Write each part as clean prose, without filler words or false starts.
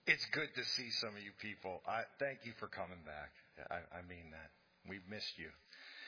It's good to see some of you people. Thank you for coming back. I mean that. We've missed you.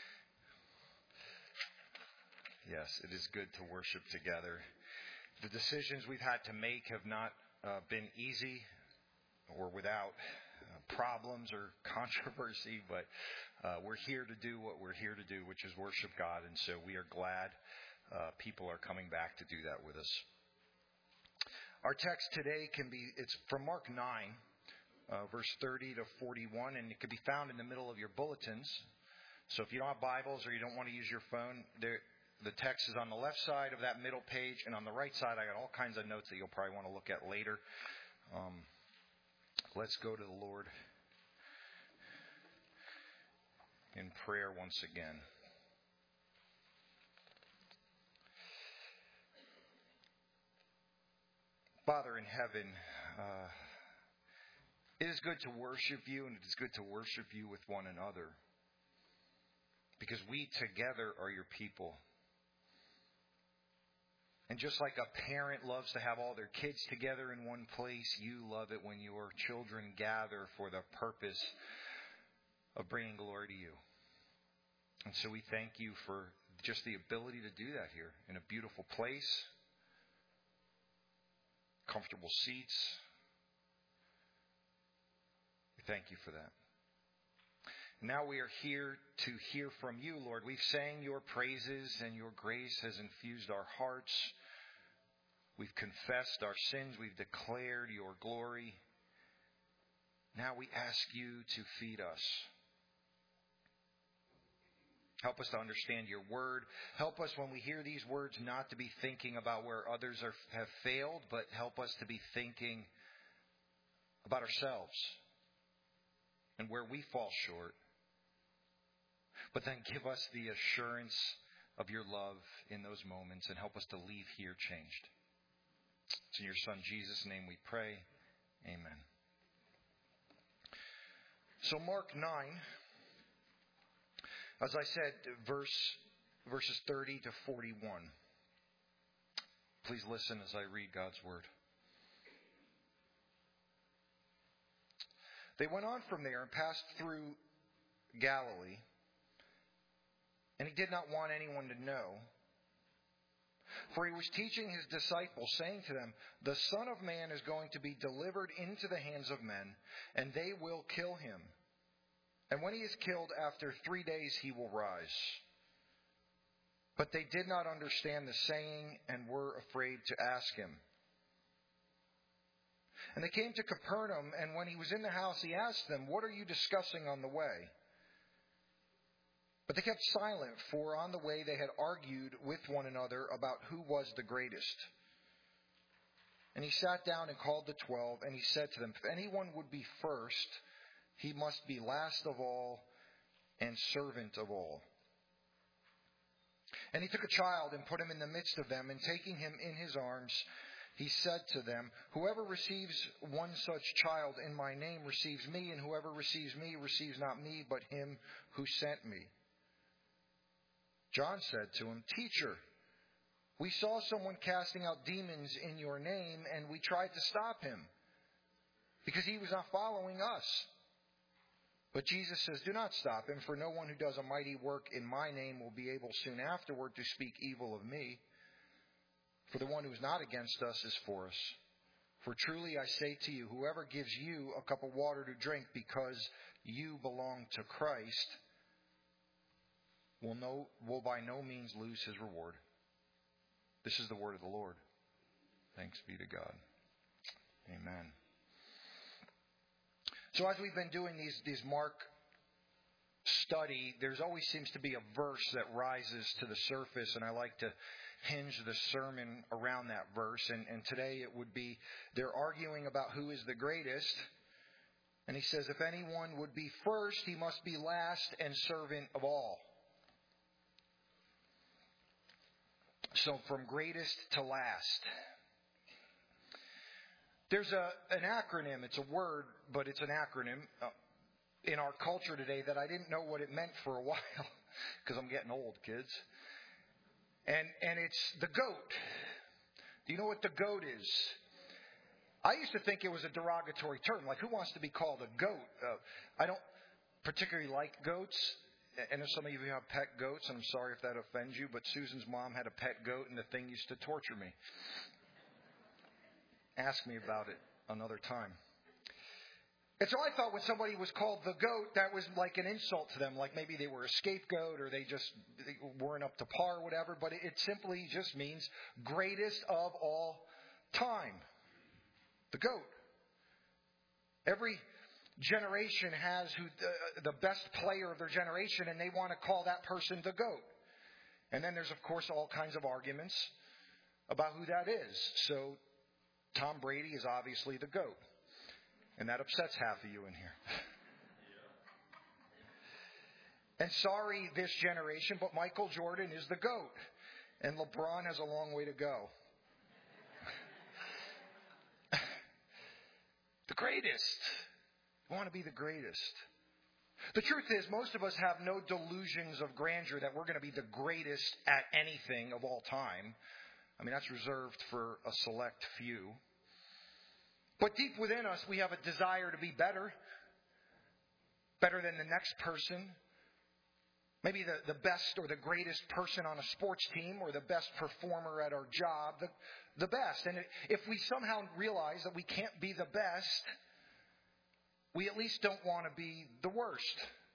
Yes, it is good to worship together. The decisions we've had to make have not been easy or without problems or controversy, but we're here to do what we're here to do, which is worship God, and so we are glad people are coming back to do that with us. Our text today it's from Mark 9, verse 30 to 41, and it can be found in the middle of your bulletins. So if you don't have Bibles or you don't want to use your phone, the text is on the left side of that middle page, and on the right side I got all kinds of notes that you'll probably want to look at later. Let's go to the Lord in prayer once again. Father in heaven, it is good to worship you, and it is good to worship you with one another, because we together are your people. And just like a parent loves to have all their kids together in one place, you love it when your children gather for the purpose of bringing glory to you. And so we thank you for just the ability to do that here in a beautiful place. Comfortable seats. We thank you for that. Now we are here to hear from you, Lord. We've sang your praises and your grace has infused our hearts. We've confessed our sins. We've declared your glory. Now we ask you to feed us. Help us to understand your word. Help us when we hear these words not to be thinking about where others have failed, but help us to be thinking about ourselves and where we fall short. But then give us the assurance of your love in those moments and help us to leave here changed. It's in your Son Jesus' name we pray. Amen. So Mark 9. As I said, verses 30 to 41. Please listen as I read God's word. They went on from there and passed through Galilee, and he did not want anyone to know, for he was teaching his disciples, saying to them, "The Son of Man is going to be delivered into the hands of men, and they will kill him. And when he is killed, after 3 days he will rise." But they did not understand the saying and were afraid to ask him. And they came to Capernaum, and when he was in the house, he asked them, "What are you discussing on the way?" But they kept silent, for on the way they had argued with one another about who was the greatest. And he sat down and called the 12, and he said to them, "If anyone would be first, he must be last of all and servant of all." And he took a child and put him in the midst of them, and taking him in his arms, he said to them, "Whoever receives one such child in my name receives me, and whoever receives me receives not me, but him who sent me." John said to him, "Teacher, we saw someone casting out demons in your name, and we tried to stop him, because he was not following us." But Jesus says, "Do not stop him, for no one who does a mighty work in my name will be able soon afterward to speak evil of me. For the one who is not against us is for us. For truly I say to you, whoever gives you a cup of water to drink because you belong to Christ will by no means lose his reward." This is the word of the Lord. Thanks be to God. Amen. So as we've been doing these Mark study, there's always seems to be a verse that rises to the surface, and I like to hinge the sermon around that verse. And today it would be, they're arguing about who is the greatest. And he says, if anyone would be first, he must be last and servant of all. So from greatest to last. There's an acronym. It's a word, but it's an acronym in our culture today that I didn't know what it meant for a while, because I'm getting old, kids. And it's the GOAT. Do you know what the GOAT is? I used to think it was a derogatory term. Like, who wants to be called a goat? I don't particularly like goats. I know some of you have pet goats, and I'm sorry if that offends you, but Susan's mom had a pet goat, and the thing used to torture me. Ask me about it another time. And so I thought when somebody was called the goat, that was like an insult to them. Like maybe they were a scapegoat or they weren't up to par or whatever. But it simply just means greatest of all time. The goat. Every generation has the best player of their generation, and they want to call that person the GOAT. And then there's, of course, all kinds of arguments about who that is. So Tom Brady is obviously the GOAT. And that upsets half of you in here. And sorry, this generation, but Michael Jordan is the GOAT. And LeBron has a long way to go. The greatest. I want to be the greatest. The truth is, most of us have no delusions of grandeur that we're going to be the greatest at anything of all time. I mean, that's reserved for a select few. But deep within us, we have a desire to be better. Better than the next person. Maybe the best or the greatest person on a sports team or the best performer at our job. The best. And if we somehow realize that we can't be the best, we at least don't want to be the worst.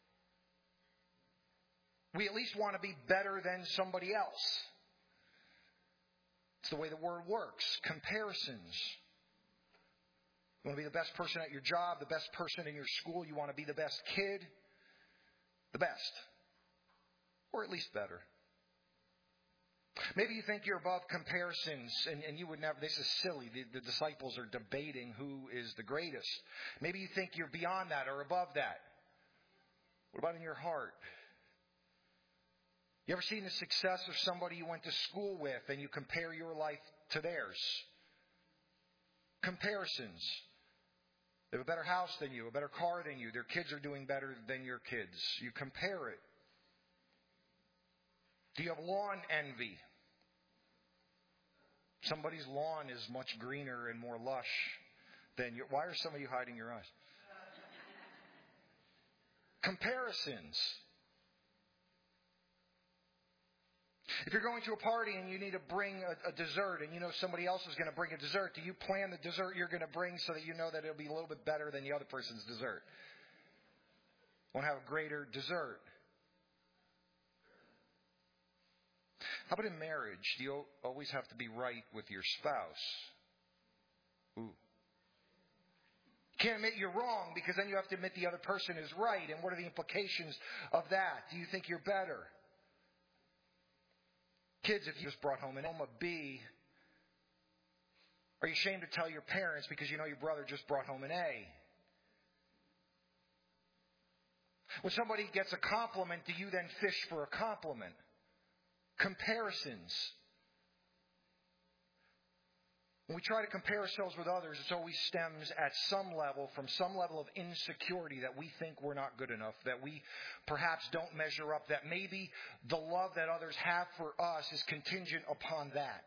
We at least want to be better than somebody else. It's the way the word works. Comparisons. You want to be the best person at your job, the best person in your school. You want to be the best kid. The best. Or at least better. Maybe you think you're above comparisons and you would never. This is silly. The disciples are debating who is the greatest. Maybe you think you're beyond that or above that. What about in your heart? You ever seen the success of somebody you went to school with and you compare your life to theirs? Comparisons. They have a better house than you, a better car than you. Their kids are doing better than your kids. You compare it. Do you have lawn envy? Somebody's lawn is much greener and more lush than your... Why are some of you hiding your eyes? Comparisons. If you're going to a party and you need to bring a dessert and you know somebody else is going to bring a dessert, do you plan the dessert you're going to bring so that you know that it'll be a little bit better than the other person's dessert? Want to have a greater dessert. How about in marriage? Do you always have to be right with your spouse? Ooh. Can't admit you're wrong because then you have to admit the other person is right. And what are the implications of that? Do you think you're better? Kids, if you just brought home a B, are you ashamed to tell your parents because you know your brother just brought home an A? When somebody gets a compliment, do you then fish for a compliment? Comparisons. When we try to compare ourselves with others, it always stems at some level from some level of insecurity that we think we're not good enough, that we perhaps don't measure up, that maybe the love that others have for us is contingent upon that.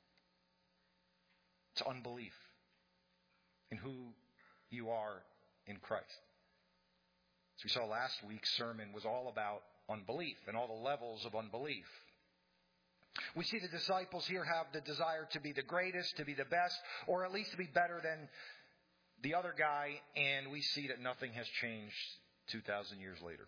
It's unbelief in who you are in Christ. As we saw last week's sermon was all about unbelief and all the levels of unbelief. We see the disciples here have the desire to be the greatest, to be the best, or at least to be better than the other guy, and we see that nothing has changed 2,000 years later.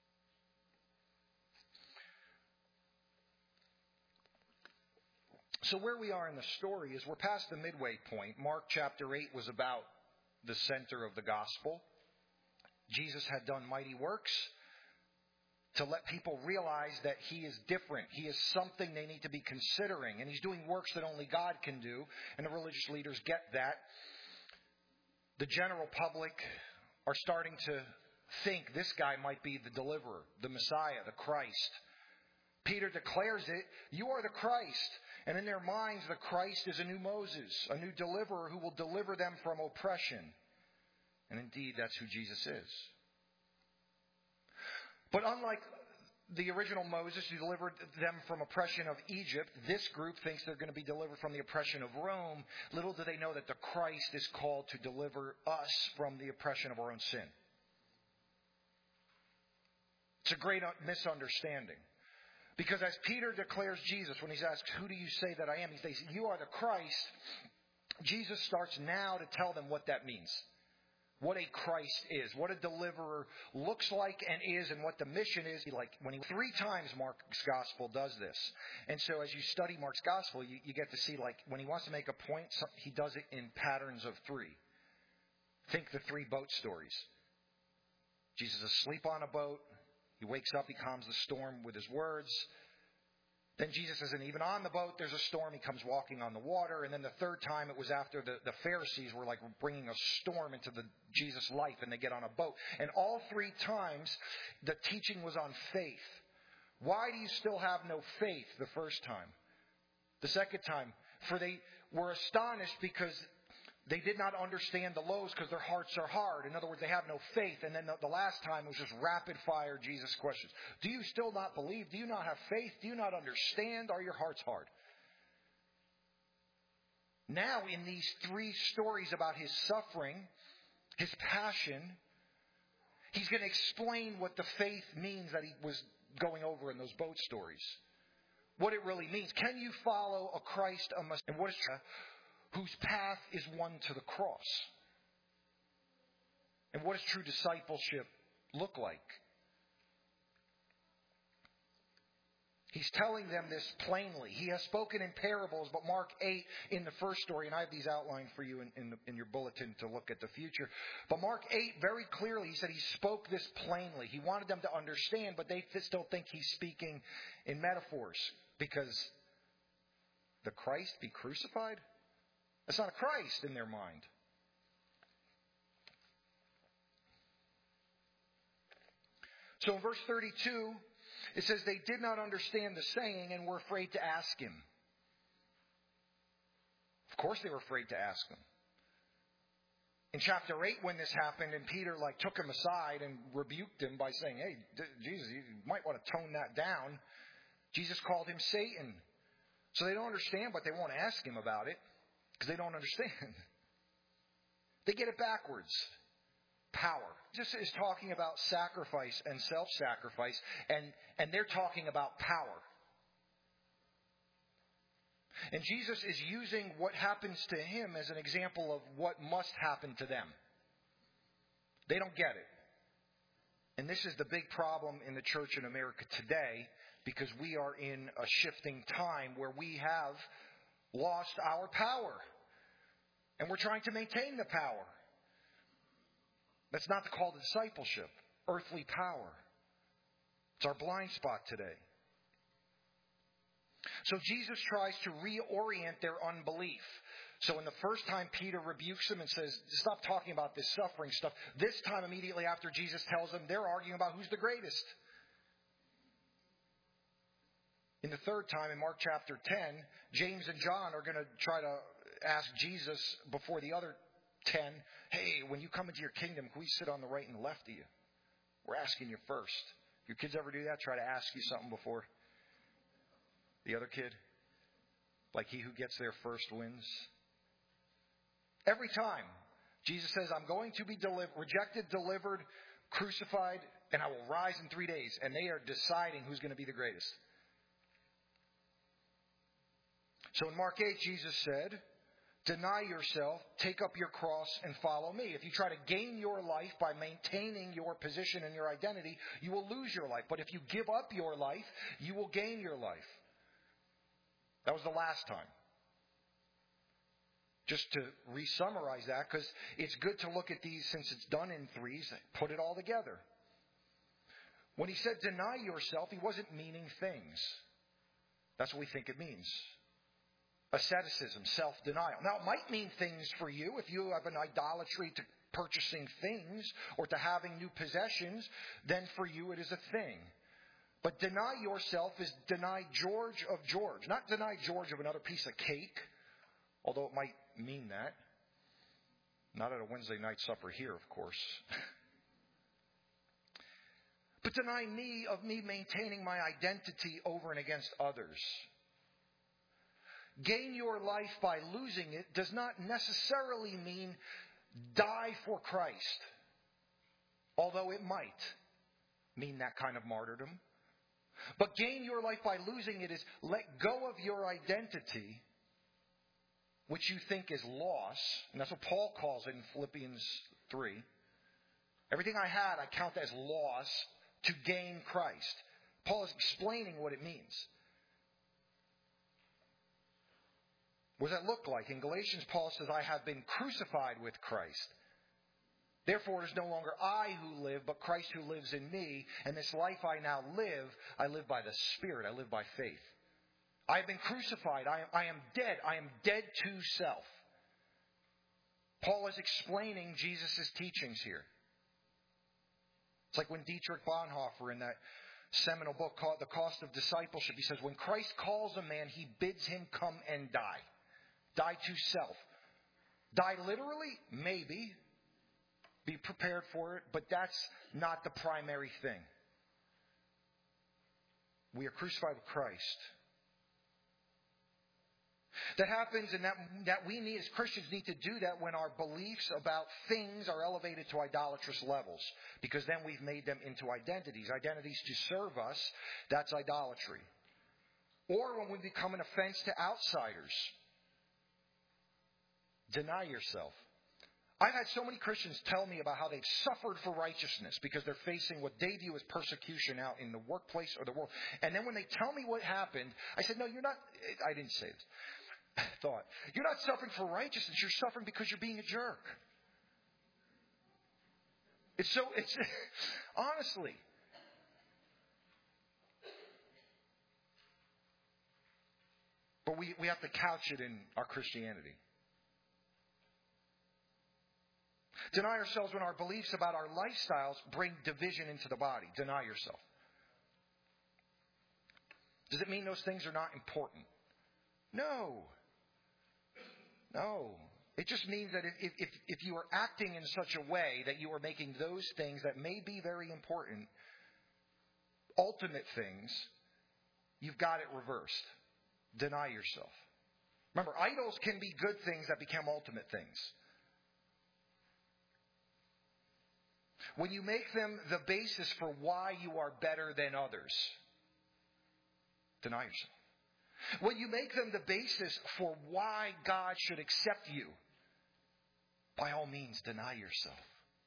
So where we are in the story is we're past the midway point. Mark chapter 8 was about the center of the gospel. Jesus had done mighty works to let people realize that He is different. He is something they need to be considering. And He's doing works that only God can do. And the religious leaders get that. The general public are starting to think this guy might be the deliverer, the Messiah, the Christ. Peter declares it, you are the Christ. And in their minds, the Christ is a new Moses, a new deliverer who will deliver them from oppression. And indeed, that's who Jesus is. But unlike the original Moses who delivered them from oppression of Egypt. This group thinks they're going to be delivered from the oppression of Rome. Little do they know that the Christ is called to deliver us from the oppression of our own sin. It's a great misunderstanding. Because as Peter declares Jesus, when he's asked, who do you say that I am? He says, you are the Christ. Jesus starts now to tell them what that means. What a Christ is, what a deliverer looks like and is, and what the mission is. Three times Mark's gospel does this. And so as you study Mark's gospel, you get to see, when he wants to make a point, he does it in patterns of three. Think the three boat stories. Jesus is asleep on a boat. He wakes up, he calms the storm with his words. Then Jesus isn't even on the boat. There's a storm. He comes walking on the water. And then the third time, it was after the Pharisees were bringing a storm into Jesus' life, and they get on a boat. And all three times, the teaching was on faith. Why do you still have no faith the first time? The second time, for they were astonished because they did not understand the loaves because their hearts are hard. In other words, they have no faith. And then the last time was just rapid fire Jesus questions. Do you still not believe? Do you not have faith? Do you not understand? Are your hearts hard? Now in these three stories about his suffering, his passion, he's going to explain what the faith means that he was going over in those boat stories. What it really means. Can you follow a Christ, a Messiah? And what is whose path is one to the cross? And what does true discipleship look like? He's telling them this plainly. He has spoken in parables, but Mark 8 in the first story, and I have these outlined for you in your bulletin to look at the future. But Mark 8 very clearly, he said he spoke this plainly. He wanted them to understand, but they still think he's speaking in metaphors. Because the Christ be crucified? That's not a Christ in their mind. So in verse 32, it says they did not understand the saying and were afraid to ask him. Of course they were afraid to ask him. In chapter 8, when this happened, and Peter took him aside and rebuked him by saying, hey, Jesus, you might want to tone that down. Jesus called him Satan. So they don't understand, but they won't ask him about it. Because they don't understand. They get it backwards. Power. Jesus is talking about sacrifice and self-sacrifice, and they're talking about power. And Jesus is using what happens to him as an example of what must happen to them. They don't get it. And this is the big problem in the church in America today, because we are in a shifting time where we have lost our power. And we're trying to maintain the power. That's not the call to discipleship. Earthly power. It's our blind spot today. So Jesus tries to reorient their unbelief. So in the first time, Peter rebukes them and says, stop talking about this suffering stuff. This time, immediately after Jesus tells them, they're arguing about who's the greatest. In the third time, in Mark chapter 10, James and John are going to try to ask Jesus before the other 10, hey, when you come into your kingdom, can we sit on the right and the left of you? We're asking you first. Your kids ever do that? Try to ask you something before the other kid? Like he who gets there first wins. Every time, Jesus says, I'm going to be rejected, delivered, crucified, and I will rise in 3 days. And they are deciding who's going to be the greatest. So in Mark 8, Jesus said, deny yourself, take up your cross, and follow me. If you try to gain your life by maintaining your position and your identity, you will lose your life. But if you give up your life, you will gain your life. That was the last time. Just to re-summarize that, because it's good to look at these since it's done in threes, put it all together. When he said deny yourself, he wasn't meaning things. That's what we think it means. Asceticism, self-denial. Now, it might mean things for you if you have an idolatry to purchasing things or to having new possessions, then for you it is a thing. But deny yourself is deny George of George. Not deny George of another piece of cake, although it might mean that. Not at a Wednesday night supper here, of course. but deny me of me maintaining my identity over and against others. Gain your life by losing it does not necessarily mean die for Christ, although it might mean that kind of martyrdom. But gain your life by losing it is let go of your identity, which you think is loss. And that's what Paul calls it in Philippians 3. Everything I had, I count as loss to gain Christ. Paul is explaining what it means. What does that look like? In Galatians, Paul says, I have been crucified with Christ. Therefore, it is no longer I who live, but Christ who lives in me. And this life I now live, I live by the Spirit. I live by faith. I have been crucified. I am dead. I am dead to self. Paul is explaining Jesus' teachings here. It's like when Dietrich Bonhoeffer in that seminal book called The Cost of Discipleship, he says, when Christ calls a man, he bids him come and die. Die to self. Die literally? Maybe. Be prepared for it, but that's not the primary thing. We are crucified with Christ. That happens, and that we need, as Christians, need to do that when our beliefs about things are elevated to idolatrous levels, because then we've made them into identities. Identities to serve us, that's idolatry. Or when we become an offense to outsiders. Deny yourself. I've had so many Christians tell me about how they've suffered for righteousness because they're facing what they view as persecution out in the workplace or the world. And then when they tell me what happened, I said, no, you're not. I didn't say this. I thought, you're not suffering for righteousness. You're suffering because you're being a jerk. It's honestly. But we have to couch it in our Christianity. Deny ourselves when our beliefs about our lifestyles bring division into the body. Deny yourself. Does it mean those things are not important? No. No. It just means that if you are acting in such a way that you are making those things that may be very important, ultimate things, you've got it reversed. Deny yourself. Remember, idols can be good things that become ultimate things. When you make them the basis for why you are better than others, deny yourself. When you make them the basis for why God should accept you, by all means, deny yourself.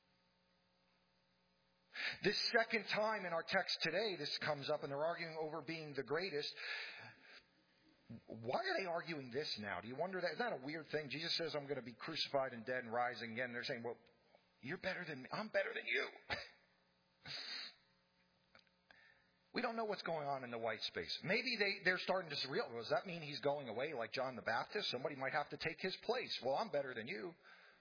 This second time in our text today, this comes up, and they're arguing over being the greatest. Why are they arguing this now? Do you wonder that? Isn't that a weird thing? Jesus says, I'm going to be crucified and dead and rising again. And they're saying, well, you're better than me. I'm better than you. We don't know what's going on in the white space. Maybe they're starting to realize, does that mean he's going away like John the Baptist? Somebody might have to take his place. Well, I'm better than you.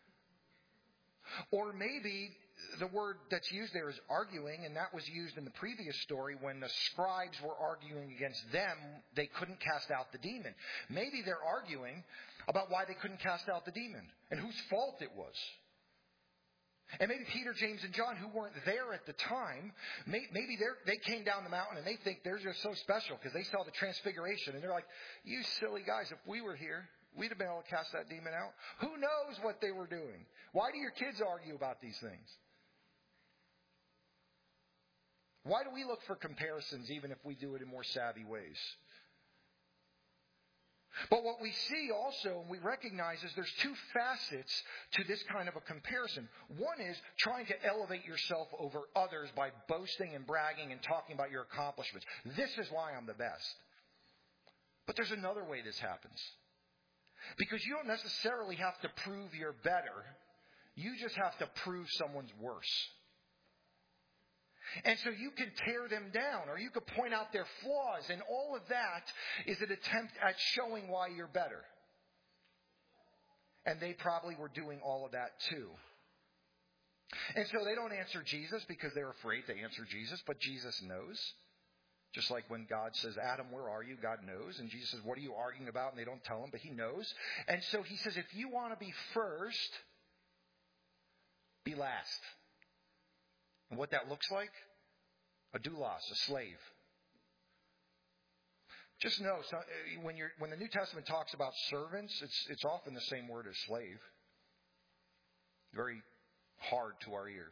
Or maybe the word that's used there is arguing, and that was used in the previous story when the scribes were arguing against them. They couldn't cast out the demon. Maybe they're arguing about why they couldn't cast out the demon and whose fault it was. And maybe Peter, James, and John, who weren't there at the time, maybe they came down the mountain and they think they're just so special because they saw the transfiguration. And they're like, you silly guys, if we were here, we'd have been able to cast that demon out. Who knows what they were doing? Why do your kids argue about these things? Why do we look for comparisons even if we do it in more savvy ways? But what we see also, and we recognize, is there's two facets to this kind of a comparison. One is trying to elevate yourself over others by boasting and bragging and talking about your accomplishments. This is why I'm the best. But there's another way this happens. Because you don't necessarily have to prove you're better. You just have to prove someone's worse. And so you can tear them down, or you could point out their flaws, and all of that is an attempt at showing why you're better. And they probably were doing all of that too. And so they don't answer Jesus because they're afraid to answer Jesus, but Jesus knows. Just like when God says, Adam, where are you? God knows. And Jesus says, what are you arguing about? And they don't tell him, but he knows. And so he says, if you want to be first, be last. And what that looks like A doulos, a slave. Just know, when the New Testament talks about servants, it's often the same word as slave. Very hard to our ears.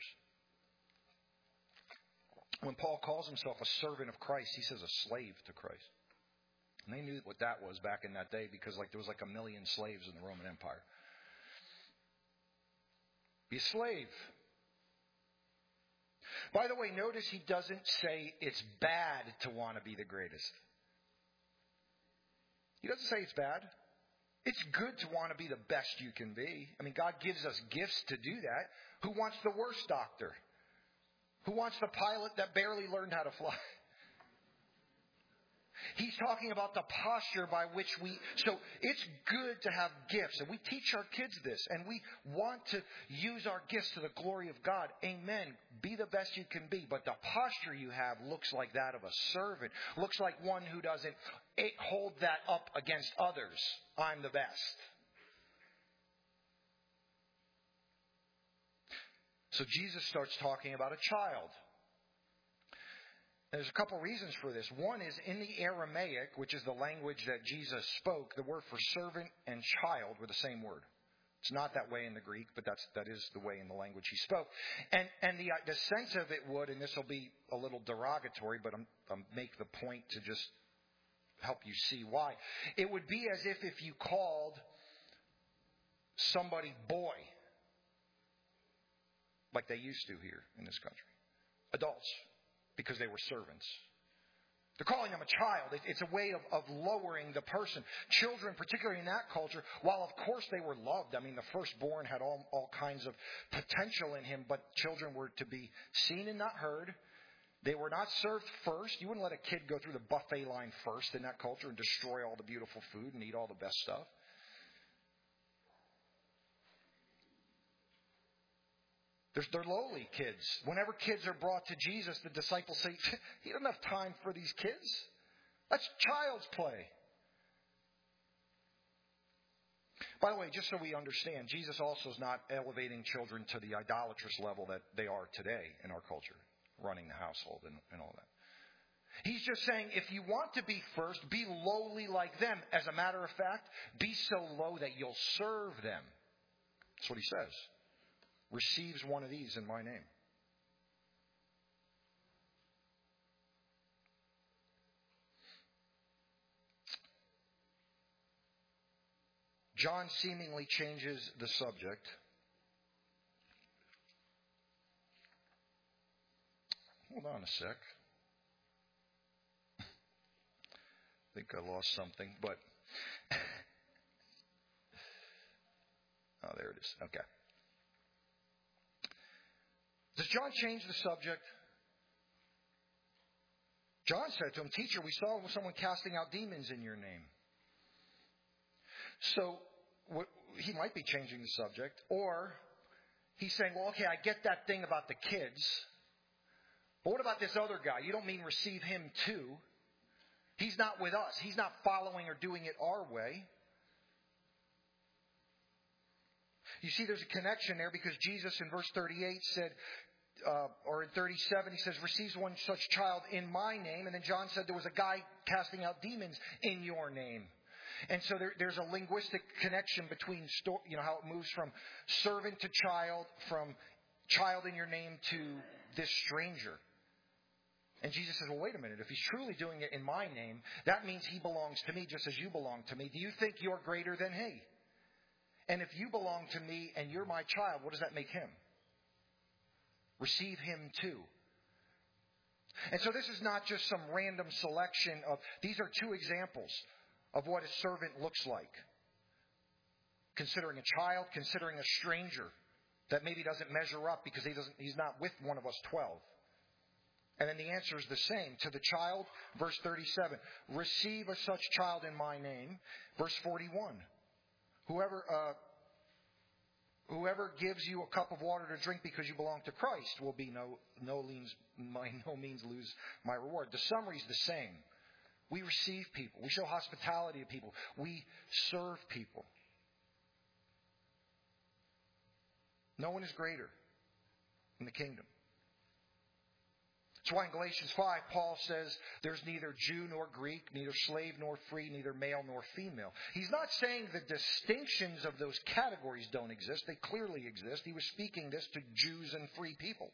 When Paul calls himself a servant of Christ, he says a slave to Christ. And they knew what that was back in that day because there was 1 million slaves in the Roman Empire. Be a slave. By the way, notice he doesn't say it's bad to want to be the greatest. He doesn't say it's bad. It's good to want to be the best you can be. I mean, God gives us gifts to do that. Who wants the worst doctor? Who wants the pilot that barely learned how to fly? He's talking about the posture by which so it's good to have gifts. And we teach our kids this. And we want to use our gifts to the glory of God. Amen. Be the best you can be. But the posture you have looks like that of a servant. Looks like one who doesn't hold that up against others. I'm the best. So Jesus starts talking about a child. There's a couple reasons for this. One is in the Aramaic, which is the language that Jesus spoke, the word for servant and child were the same word. It's not that way in the Greek, but that is the way in the language he spoke. And the sense of it would, and this will be a little derogatory, but I'm make the point to just help you see why. It would be as if you called somebody boy, like they used to here in this country. Adults. Because they were servants. They're calling them a child. It's a way of lowering the person. Children, particularly in that culture, while of course they were loved. I mean, the firstborn had all kinds of potential in him, but children were to be seen and not heard. They were not served first. You wouldn't let a kid go through the buffet line first in that culture and destroy all the beautiful food and eat all the best stuff. They're lowly kids. Whenever kids are brought to Jesus, the disciples say, he doesn't have time for these kids. That's child's play. By the way, just so we understand, Jesus also is not elevating children to the idolatrous level that they are today in our culture, running the household and all that. He's just saying, if you want to be first, be lowly like them. As a matter of fact, be so low that you'll serve them. That's what he says. Receives one of these in my name. John seemingly changes the subject. Hold on a sec. I think I lost something, but... oh, there it is. Okay. Does John change the subject? John said to him, Teacher, we saw someone casting out demons in your name. So he might be changing the subject. Or he's saying, well, okay, I get that thing about the kids. But what about this other guy? You don't mean receive him too. He's not with us. He's not following or doing it our way. You see, there's a connection there because Jesus in verse 38 said, or in 37, he says, receives one such child in my name. And then John said there was a guy casting out demons in your name. And so there's a linguistic connection between, how it moves from servant to child, from child in your name to this stranger. And Jesus says, well, wait a minute. If he's truly doing it in my name, that means he belongs to me just as you belong to me. Do you think you're greater than he? And if you belong to me and you're my child, what does that make him? Receive him too. And so this is not just some random selection of, these are two examples of what a servant looks like. Considering a child, considering a stranger that maybe doesn't measure up because he's not with one of us 12. And then the answer is the same. To the child, verse 37, receive a such child in my name. Verse 41, Whoever gives you a cup of water to drink because you belong to Christ will be by no means lose my reward. The summary is the same. We receive people. We show hospitality to people. We serve people. No one is greater in the kingdom. That's why in Galatians 5, Paul says there's neither Jew nor Greek, neither slave nor free, neither male nor female. He's not saying the distinctions of those categories don't exist. They clearly exist. He was speaking this to Jews and free people.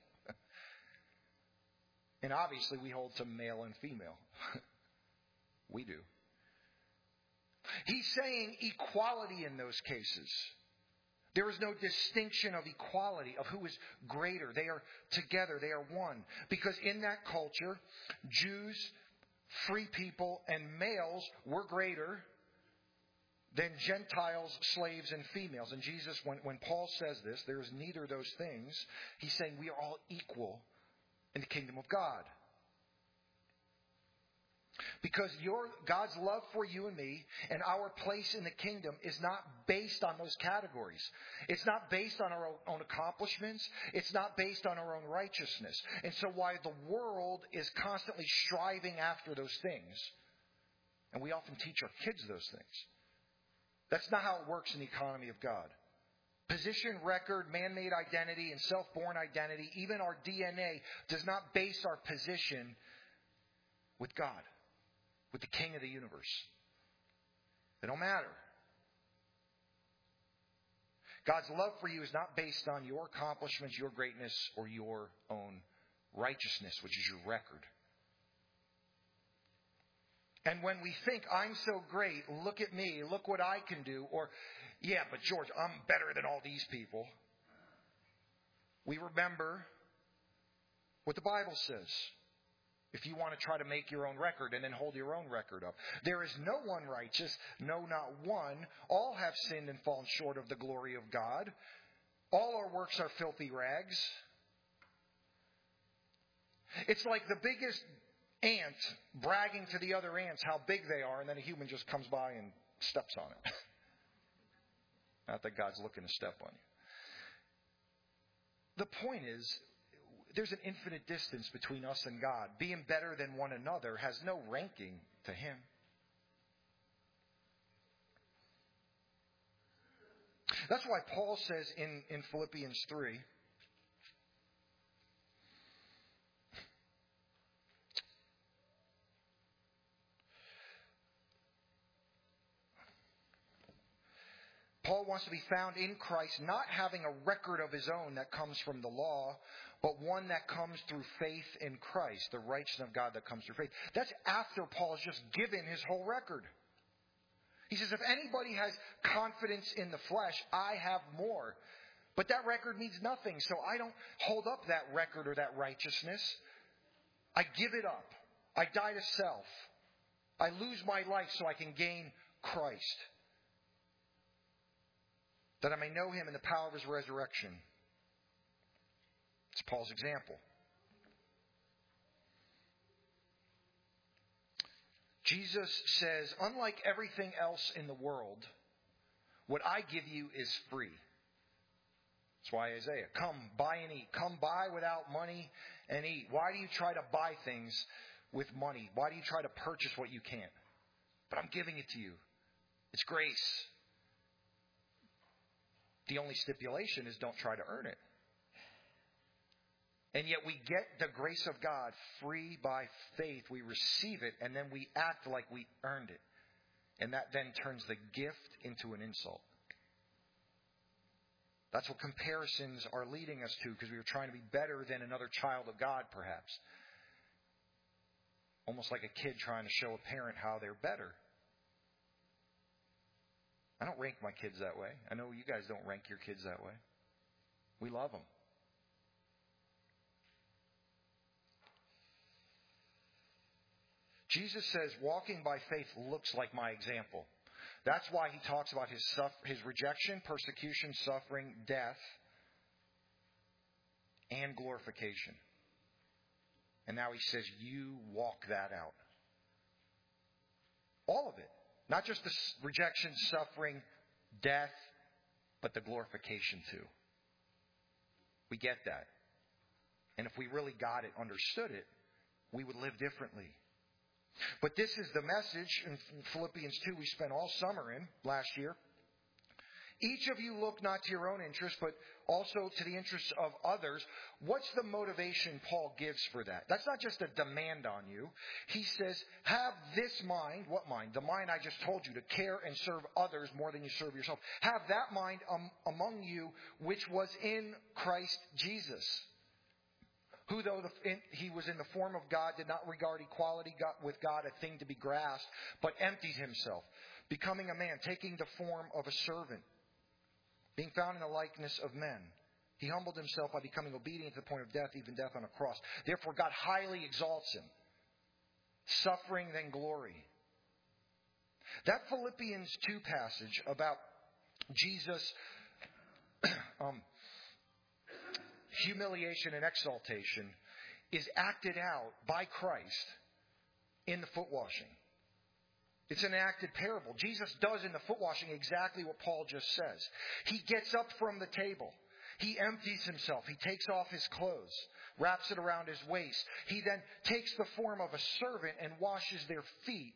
And obviously we hold to male and female. We do. He's saying equality in those cases. There is no distinction of equality, of who is greater. They are together. They are one. Because in that culture, Jews, free people, and males were greater than Gentiles, slaves, and females. And Jesus, when Paul says this, there is neither of those things. He's saying we are all equal in the kingdom of God. Because God's love for you and me and our place in the kingdom is not based on those categories. It's not based on our own accomplishments. It's not based on our own righteousness. And so while the world is constantly striving after those things, and we often teach our kids those things, that's not how it works in the economy of God. Position, record, man-made identity, and self-born identity, even our DNA, does not base our position with God, with the King of the universe. They don't matter. God's love for you is not based on your accomplishments, your greatness, or your own righteousness, which is your record. And when we think, I'm so great, look at me, look what I can do, or, yeah, but George, I'm better than all these people, we remember what the Bible says. If you want to try to make your own record and then hold your own record up. There is no one righteous, no, not one. All have sinned and fallen short of the glory of God. All our works are filthy rags. It's like the biggest ant bragging to the other ants how big they are, and then a human just comes by and steps on it. Not that God's looking to step on you. The point is, there's an infinite distance between us and God. Being better than one another has no ranking to Him. That's why Paul says in Philippians 3, Paul wants to be found in Christ, not having a record of his own that comes from the law, but one that comes through faith in Christ, the righteousness of God that comes through faith. That's after Paul's just given his whole record. He says, if anybody has confidence in the flesh, I have more. But that record means nothing, so I don't hold up that record or that righteousness. I give it up. I die to self. I lose my life so I can gain Christ, that I may know Him in the power of His resurrection. It's Paul's example. Jesus says, unlike everything else in the world, what I give you is free. That's why Isaiah, come buy and eat. Come buy without money and eat. Why do you try to buy things with money? Why do you try to purchase what you can't? But I'm giving it to you. It's grace. The only stipulation is don't try to earn it. And yet we get the grace of God free by faith. We receive it, and then we act like we earned it. And that then turns the gift into an insult. That's what comparisons are leading us to, because we are trying to be better than another child of God, perhaps. Almost like a kid trying to show a parent how they're better. I don't rank my kids that way. I know you guys don't rank your kids that way. We love them. Jesus says walking by faith looks like my example. That's why He talks about his rejection, persecution, suffering, death, and glorification. And now He says, you walk that out. All of it. Not just the rejection, suffering, death, but the glorification too. We get that. And if we really got it, understood it, we would live differently. But this is the message in Philippians 2 we spent all summer in last year. Each of you look not to your own interest, but also to the interests of others. What's the motivation Paul gives for that? That's not just a demand on you. He says, have this mind. What mind? The mind I just told you, to care and serve others more than you serve yourself. Have that mind among you, which was in Christ Jesus, who, though he was in the form of God, did not regard equality with God a thing to be grasped, but emptied himself, becoming a man, taking the form of a servant, being found in the likeness of men. He humbled himself by becoming obedient to the point of death, even death on a cross. Therefore, God highly exalts him. Suffering, then glory. That Philippians 2 passage about Jesus' humiliation and exaltation is acted out by Christ in the foot washing. It's an enacted parable. Jesus does in the foot washing exactly what Paul just says. He gets up from the table. He empties himself. He takes off his clothes, wraps it around his waist. He then takes the form of a servant and washes their feet.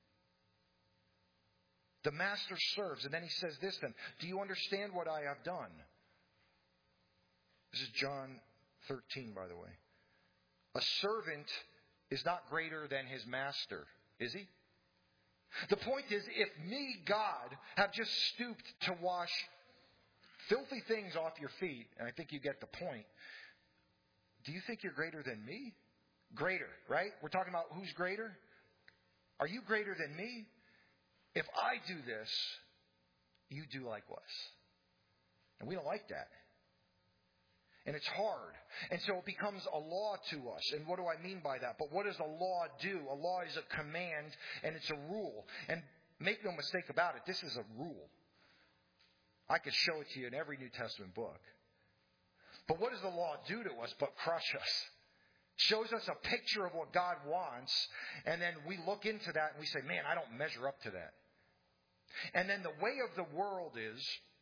The master serves. And then he says this then, do you understand what I have done? This is John 13, by the way. A servant is not greater than his master, is he? The point is, if me, God, have just stooped to wash filthy things off your feet, and I think you get the point, do you think you're greater than me? Greater, right? We're talking about who's greater? Are you greater than me? If I do this, you do likewise. And we don't like that. And it's hard. And so it becomes a law to us. And what do I mean by that? But what does a law do? A law is a command and it's a rule. And make no mistake about it, this is a rule. I could show it to you in every New Testament book. But what does the law do to us but crush us? Shows us a picture of what God wants. And then we look into that and we say, man, I don't measure up to that. And then the way of the world is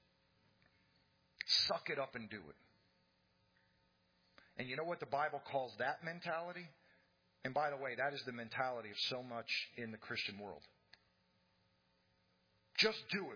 suck it up and do it. And you know what the Bible calls that mentality? And by the way, that is the mentality of so much in the Christian world. Just do it.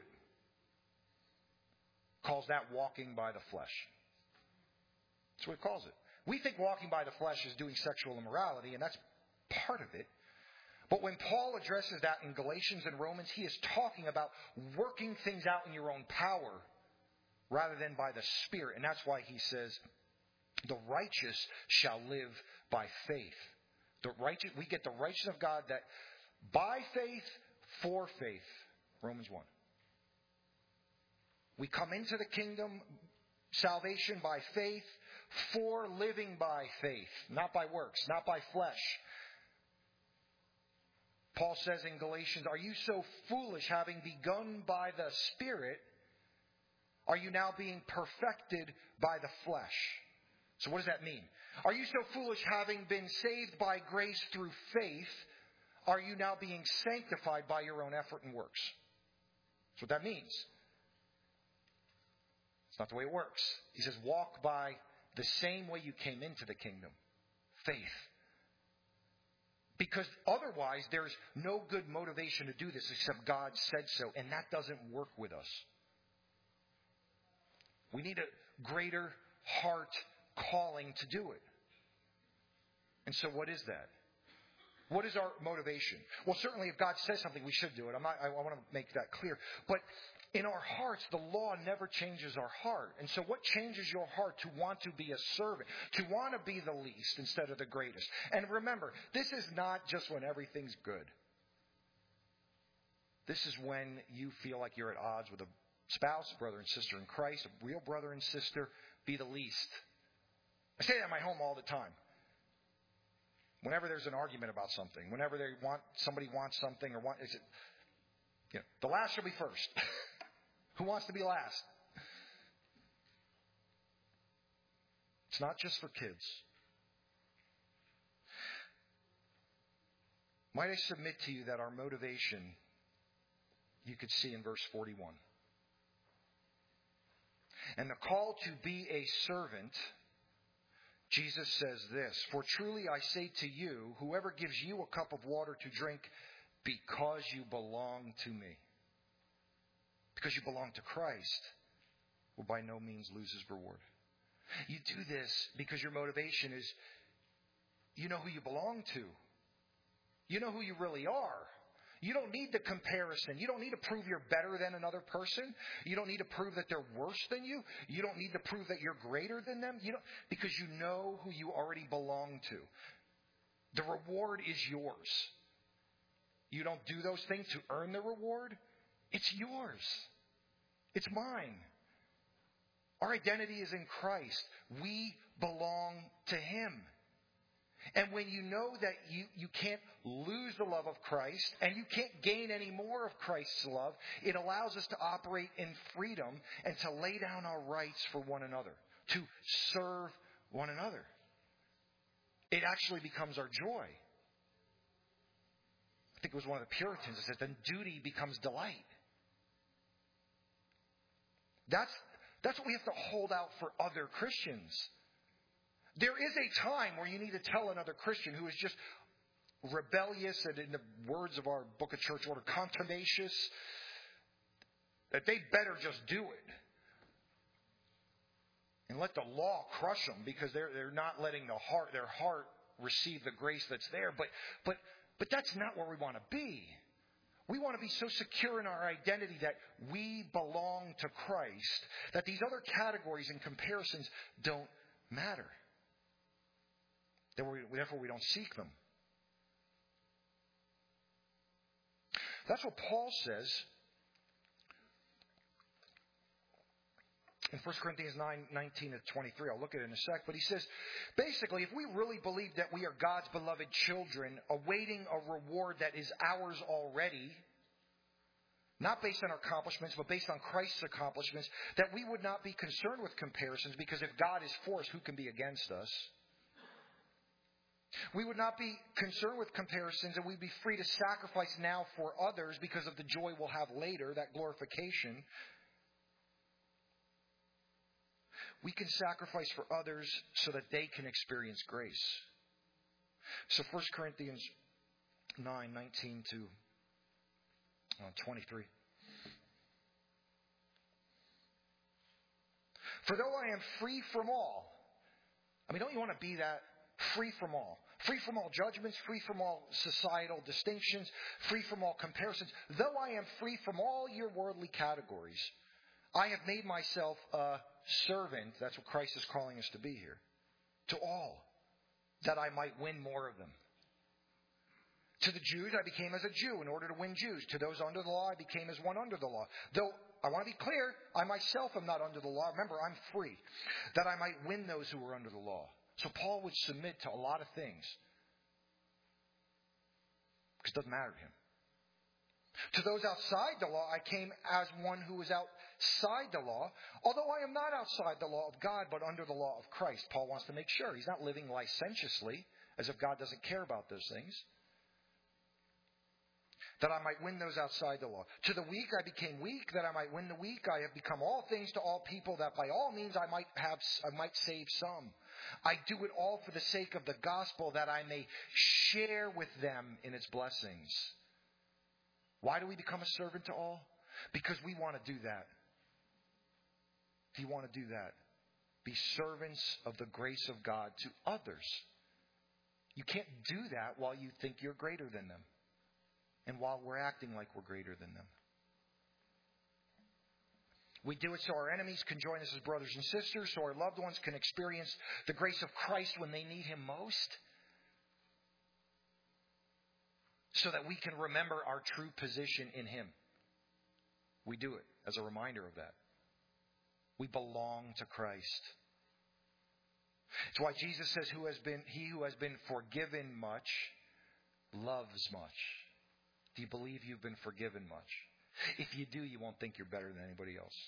Calls that walking by the flesh. That's what it calls it. We think walking by the flesh is doing sexual immorality, and that's part of it. But when Paul addresses that in Galatians and Romans, he is talking about working things out in your own power rather than by the Spirit. And that's why he says, the righteous shall live by faith. We get the righteousness of God that by faith, for faith. Romans 1. We come into the kingdom, salvation by faith, for living by faith, not by works, not by flesh. Paul says in Galatians, are you so foolish, having begun by the Spirit, are you now being perfected by the flesh? So what does that mean? Are you so foolish, having been saved by grace through faith, are you now being sanctified by your own effort and works? That's what that means. It's not the way it works. He says, walk by the same way you came into the kingdom. Faith. Because otherwise, there's no good motivation to do this except God said so. And that doesn't work with us. We need a greater heart calling to do it. And so what is that? What is our motivation? Well, certainly if God says something, we should do it. I want to make that clear. But in our hearts, the law never changes our heart. And so what changes your heart to want to be a servant, to want to be the least instead of the greatest? And remember, this is not just when everything's good. This is when you feel like you're at odds with a spouse, brother and sister in Christ, a real brother and sister. Be the least. I say that in my home all the time. Whenever there's an argument about something, whenever somebody wants something the last shall be first. Who wants to be last? It's not just for kids. Might I submit to you that our motivation, you could see in verse 41. And the call to be a servant, Jesus says this, for truly I say to you, whoever gives you a cup of water to drink because you belong to me. because you belong to Christ, will by no means lose his reward. You do this because your motivation is you know who you belong to. You know who you really are. You don't need the comparison. You don't need to prove you're better than another person. You don't need to prove that they're worse than you. You don't need to prove that you're greater than them. Because you know who you already belong to. The reward is yours. You don't do those things to earn the reward. It's yours. It's mine. Our identity is in Christ. We belong to Him. And when you know that you can't lose the love of Christ and you can't gain any more of Christ's love, it allows us to operate in freedom and to lay down our rights for one another, to serve one another. It actually becomes our joy. I think it was one of the Puritans that said, then duty becomes delight. That's what we have to hold out for other Christians. There is a time where you need to tell another Christian who is just rebellious and, in the words of our Book of Church Order, contumacious, that they better just do it. And let the law crush them because they're not letting their heart receive the grace that's there. But that's not where we want to be. We want to be so secure in our identity that we belong to Christ, that these other categories and comparisons don't matter. Therefore, we don't seek them. That's what Paul says in 1 Corinthians 9:19-23. I'll look at it in a sec. But he says, basically, if we really believe that we are God's beloved children, awaiting a reward that is ours already, not based on our accomplishments, but based on Christ's accomplishments, that we would not be concerned with comparisons, because if God is for us, who can be against us? We would not be concerned with comparisons, and we'd be free to sacrifice now for others because of the joy we'll have later, that glorification. We can sacrifice for others so that they can experience grace. So 1 Corinthians 9:19-23. For though I am free from all, don't you want to be that? Free from all. Free from all judgments, free from all societal distinctions, free from all comparisons. Though I am free from all your worldly categories, I have made myself a servant, that's what Christ is calling us to be here, to all, that I might win more of them. To the Jews, I became as a Jew in order to win Jews. To those under the law, I became as one under the law. Though, I want to be clear, I myself am not under the law. Remember, I'm free, that I might win those who are under the law. So Paul would submit to a lot of things, because it doesn't matter to him. To those outside the law, I came as one who was outside the law, although I am not outside the law of God, but under the law of Christ. Paul wants to make sure he's not living licentiously, as if God doesn't care about those things. That I might win those outside the law. To the weak I became weak, that I might win the weak. I have become all things to all people, that by all means I might save some. I do it all for the sake of the gospel, that I may share with them in its blessings. Why do we become a servant to all? Because we want to do that. If you want to do that, be servants of the grace of God to others. You can't do that while you think you're greater than them, and while we're acting like we're greater than them. We do it so our enemies can join us as brothers and sisters, so our loved ones can experience the grace of Christ when they need Him most, so that we can remember our true position in Him. We do it as a reminder of that. We belong to Christ. It's why Jesus says, he who has been forgiven much loves much. Do you believe you've been forgiven much? If you do, you won't think you're better than anybody else.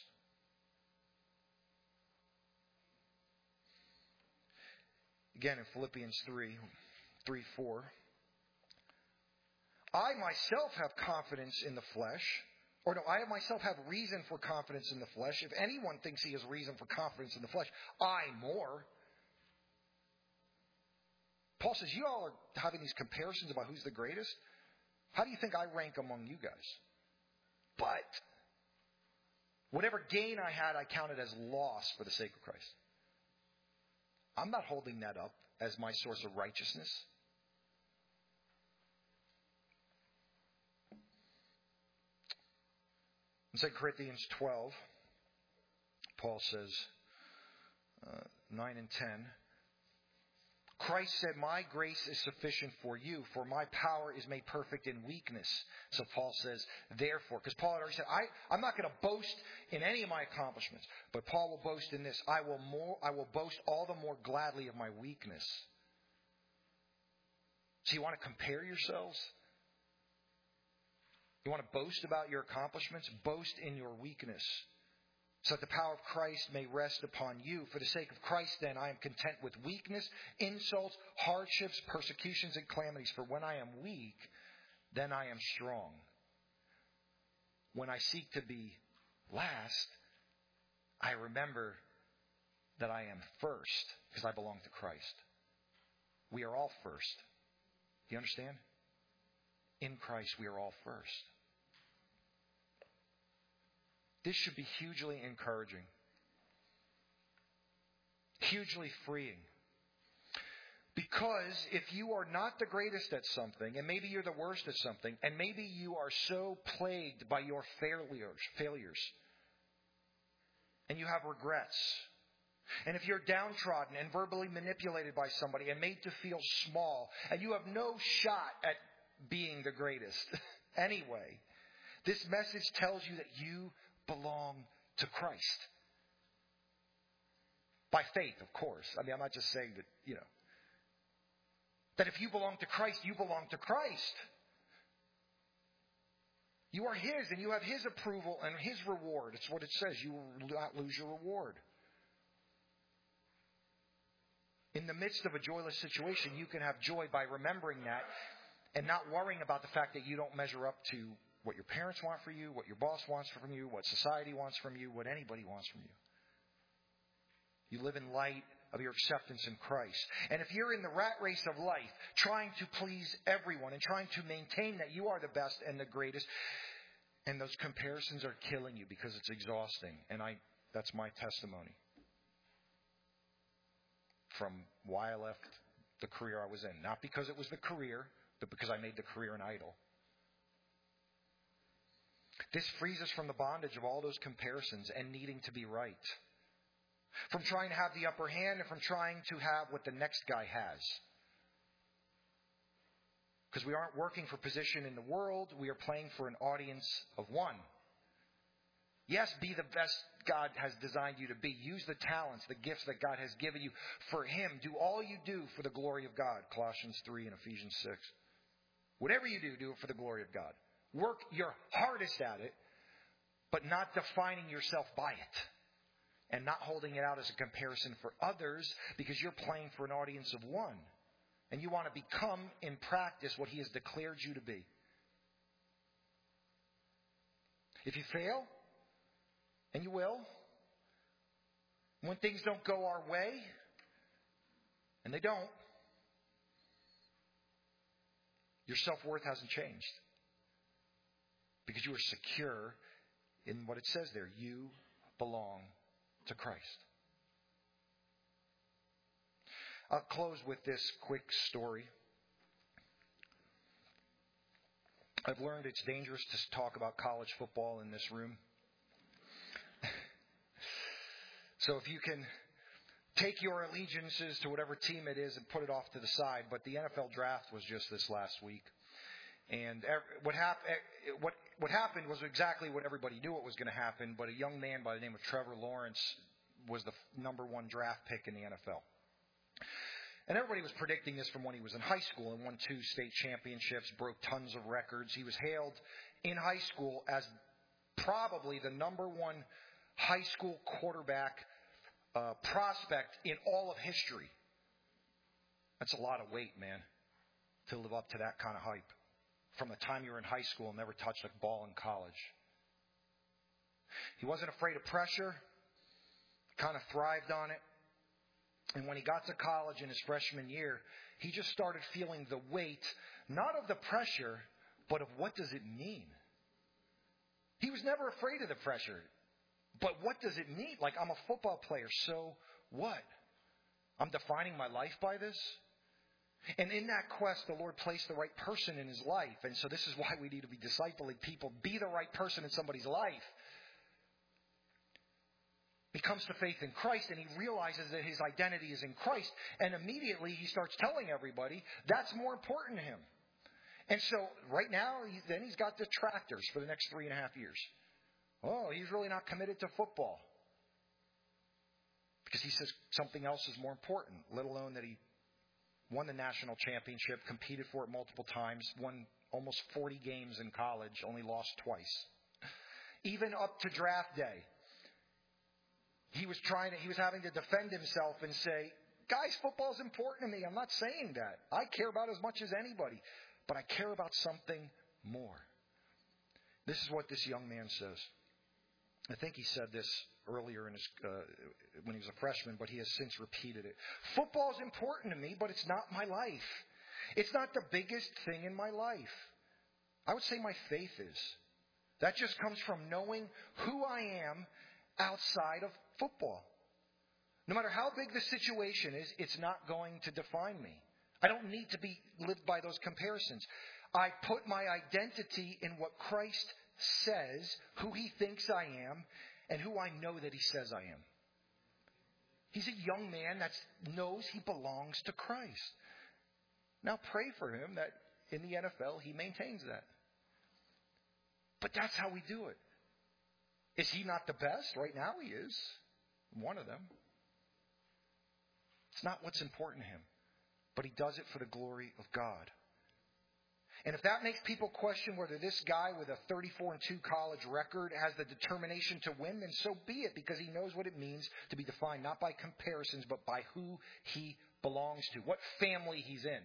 Again, in Philippians 3:4, I myself have confidence in the flesh. I myself have reason for confidence in the flesh. If anyone thinks he has reason for confidence in the flesh, I more. Paul says, you all are having these comparisons about who's the greatest. How do you think I rank among you guys? But Whatever gain I had, I counted as loss for the sake of Christ. I'm not holding that up as my source of righteousness. In 2 Corinthians 12, Paul says, 9 and 10, Christ said, my grace is sufficient for you, for my power is made perfect in weakness. So Paul says, therefore, because Paul had already said, I'm not going to boast in any of my accomplishments, but Paul will boast in this. I will boast all the more gladly of my weakness. So you want to compare yourselves? You want to boast about your accomplishments? Boast in your weakness, so that the power of Christ may rest upon you. For the sake of Christ, then, I am content with weakness, insults, hardships, persecutions, and calamities. For when I am weak, then I am strong. When I seek to be last, I remember that I am first, because I belong to Christ. We are all first. Do you understand? In Christ, we are all first. This should be hugely encouraging, hugely freeing. Because if you are not the greatest at something, and maybe you're the worst at something, and maybe you are so plagued by your failures, and you have regrets, and if you're downtrodden and verbally manipulated by somebody and made to feel small, and you have no shot at being the greatest anyway, this message tells you that you belong to Christ. By faith, of course. I mean, I'm not just saying that, that if you belong to Christ, you belong to Christ. You are His, and you have His approval and His reward. It's what it says. You will not lose your reward. In the midst of a joyless situation, you can have joy by remembering that and not worrying about the fact that you don't measure up to what your parents want for you, what your boss wants from you, what society wants from you, what anybody wants from you. You live in light of your acceptance in Christ. And if you're in the rat race of life, trying to please everyone and trying to maintain that you are the best and the greatest, and those comparisons are killing you because it's exhausting. And that's my testimony from why I left the career I was in. Not because it was the career, but because I made the career an idol. This frees us from the bondage of all those comparisons and needing to be right. From trying to have the upper hand and from trying to have what the next guy has. Because we aren't working for position in the world. We are playing for an audience of one. Yes, be the best God has designed you to be. Use the talents, the gifts that God has given you for Him. Do all you do for the glory of God. Colossians 3 and Ephesians 6. Whatever you do, do it for the glory of God. Work your hardest at it, but not defining yourself by it. And not holding it out as a comparison for others, because you're playing for an audience of one. And you want to become, in practice, what He has declared you to be. If you fail, and you will, when things don't go our way, and they don't, your self-worth hasn't changed. Because you are secure in what it says there. You belong to Christ. I'll close with this quick story. I've learned it's dangerous to talk about college football in this room. So if you can take your allegiances to whatever team it is and put it off to the side. But the NFL draft was just this last week. And what happened was exactly what everybody knew it was going to happen. But a young man by the name of Trevor Lawrence was the number one draft pick in the NFL. And everybody was predicting this from when he was in high school and won 2 state championships, broke tons of records. He was hailed in high school as probably the number one high school quarterback prospect in all of history. That's a lot of weight, man, to live up to that kind of hype. From the time you were in high school and never touched a ball in college. He wasn't afraid of pressure, kind of thrived on it. And when he got to college in his freshman year, he just started feeling the weight, not of the pressure, but of what does it mean. He was never afraid of the pressure. But what does it mean? Like, I'm a football player, so what? I'm defining my life by this? And in that quest, the Lord placed the right person in his life. And so this is why we need to be discipling people. Be the right person in somebody's life. He comes to faith in Christ, and he realizes that his identity is in Christ. And immediately he starts telling everybody that's more important to him. And so right now, then he's got detractors for the next 3.5 years. Oh, he's really not committed to football. Because he says something else is more important, let alone that he won the national championship, competed for it multiple times, won almost 40 games in college, only lost twice. Even up to draft day, he was having to defend himself and say, guys, football's important to me. I'm not saying that. I care about it as much as anybody. But I care about something more. This is what this young man says. I think he said this earlier in his when he was a freshman, but he has since repeated it. Football is important to me, but it's not my life. It's not the biggest thing in my life. I would say my faith is. That just comes from knowing who I am outside of football. No matter how big the situation is, it's not going to define me. I don't need to be lived by those comparisons. I put my identity in what Christ says, who he thinks I am, and who I know that he says I am. He's a young man that knows he belongs to Christ. Now pray for him that in the NFL he maintains that. But that's how we do it. Is he not the best? Right now he is. One of them. It's not what's important to him. But he does it for the glory of God. And if that makes people question whether this guy with a 34-2 college record has the determination to win, then so be it, because he knows what it means to be defined not by comparisons, but by who he belongs to, what family he's in.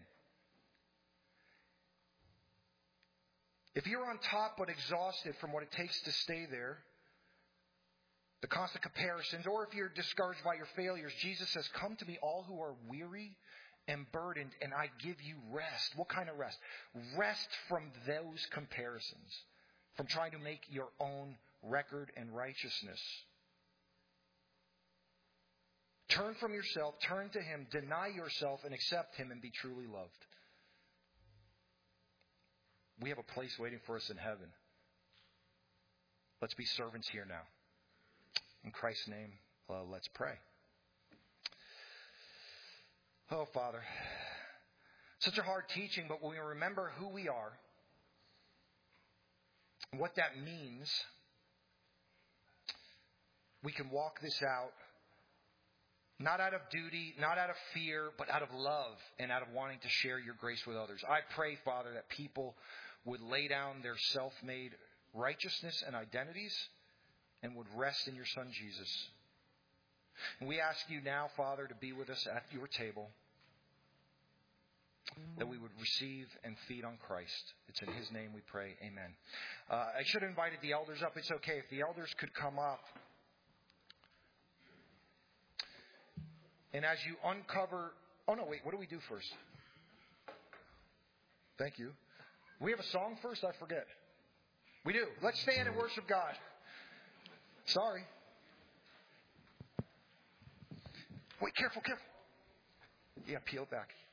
If you're on top but exhausted from what it takes to stay there, the constant comparisons, or if you're discouraged by your failures, Jesus says, come to me all who are weary and burdened, and I give you rest. What kind of rest? Rest from those comparisons, from trying to make your own record and righteousness. Turn from yourself, turn to him, deny yourself, and accept him and be truly loved. We have a place waiting for us in heaven. Let's be servants here now. In Christ's name, let's pray. Oh, Father, such a hard teaching, but when we remember who we are, what that means, we can walk this out, not out of duty, not out of fear, but out of love and out of wanting to share your grace with others. I pray, Father, that people would lay down their self-made righteousness and identities and would rest in your Son, Jesus. And we ask you now, Father, to be with us at your table, that we would receive and feed on Christ. It's in his name we pray. Amen. I should have invited the elders up. It's okay if the elders could come up. And as you uncover... Oh, no, wait. What do we do first? Thank you. We have a song first? I forget. We do. Let's stand and worship God. Sorry. Wait, careful. Yeah, peel back.